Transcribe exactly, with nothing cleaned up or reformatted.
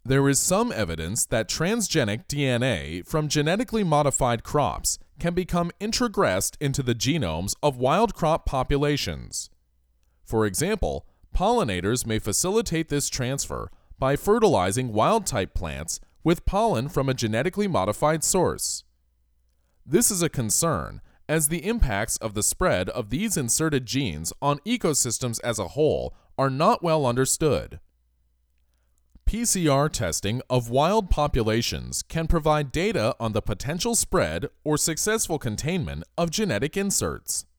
There is some evidence that transgenic D N A from genetically modified crops can become introgressed into the genomes of wild crop populations. For example, pollinators may facilitate this transfer by fertilizing wild-type plants with pollen from a genetically modified source. This is a concern, as the impacts of the spread of these inserted genes on ecosystems as a whole are not well understood. P C R testing of wild populations can provide data on the potential spread or successful containment of genetic inserts.